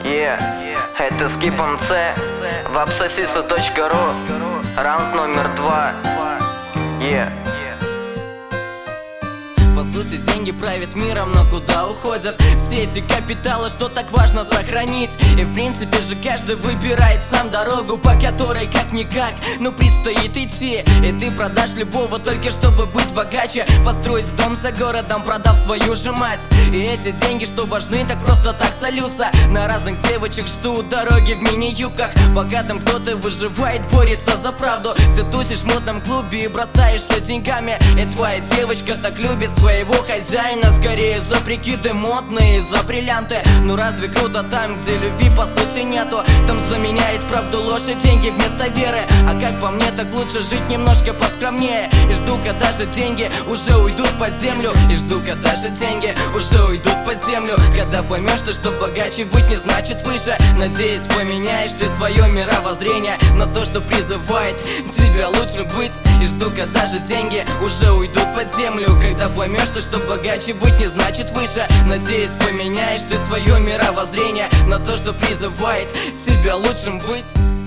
Это с Кипом С в abscisisu.ru. Раунд номер 2. По сути, деньги правят миром, но куда уходят все эти капиталы, что так важно сохранить? И в принципе же каждый выбирает сам дорогу, по которой как-никак, но предстоит идти. И ты продашь любого только чтобы быть богаче, построить дом за городом, продав свою же мать. И эти деньги, что важны, так просто так сольются на разных девочек, ждут дороги в мини-юбках. Пока там кто-то выживает, борется за правду, ты тусишь в модном клубе и бросаешься деньгами. И твоя девочка так любит своего хозяина, скорее за прикиды модные, за бриллианты. Ну разве круто там, где любви по сути нету? Там заменяет правду ложь и деньги вместо веры. А как по мне, так лучше жить немножко поскромнее. И жду, когда же деньги уже уйдут под землю. И жду, когда же деньги уже уйдут под землю. Когда поймешь ты, что богаче быть не значит выше. Надеюсь, поменяешь ты свое мировоззрение на то, что призывает тебя лучше быть. И жду, когда же деньги уже уйдут под землю. Когда поймешь ты, что богаче быть не значит выше. Надеюсь, поменяешь ты свое мировоззрение на то, что призывает тебя лучшим быть.